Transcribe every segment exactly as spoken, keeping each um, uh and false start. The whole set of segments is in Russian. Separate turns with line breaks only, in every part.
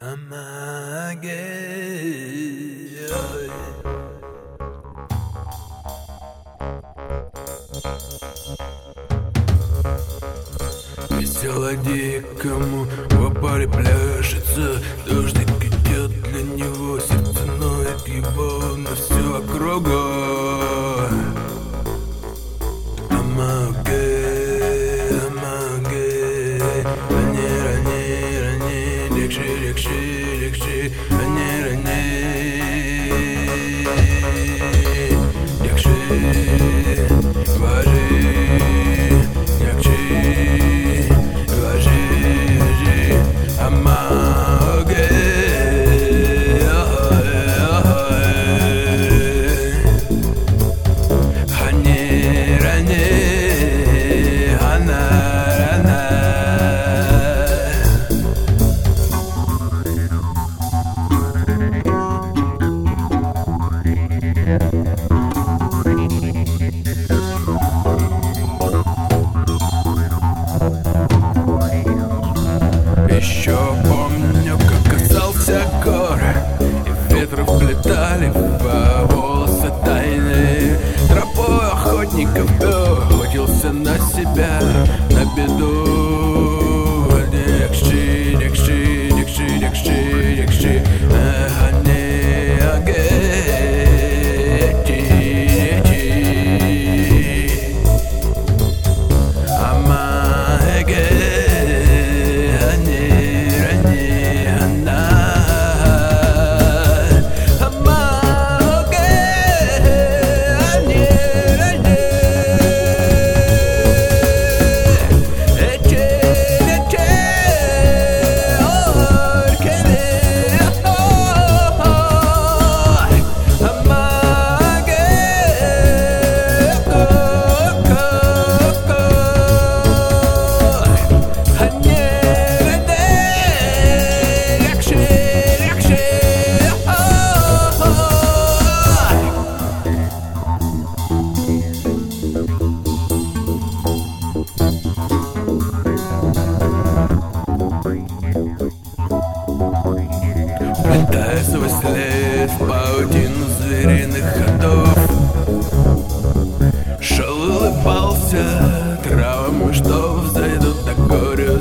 Весело дикому в паре пляшется, дождик идет для него, сердце ноет его на всю округу. Амаге, амаге, рани, рани, рани, легче, легче, легче, рани, рани, легче, важи. Еще помню, как касался гор, и ветры вплетали в волосы тайны. Тропой охотников охотился на себя, на беду. Легче, легче, легче, легче, легче. Вплетая свой след в паутину звериных ходов, шел, улыбался травам, что взойдут на горю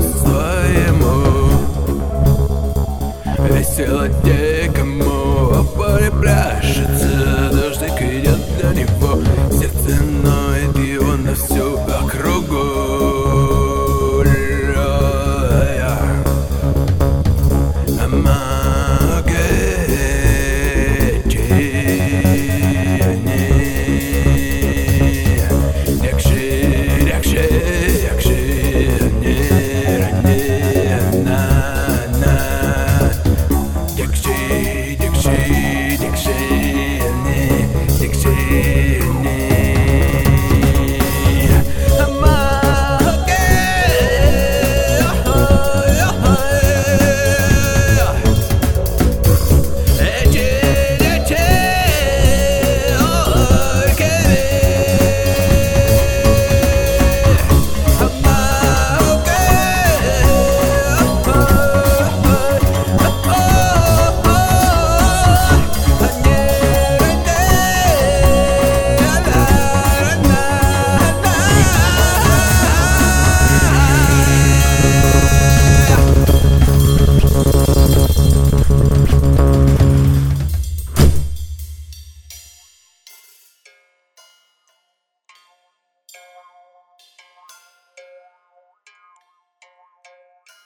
своему. Весело дикому в поле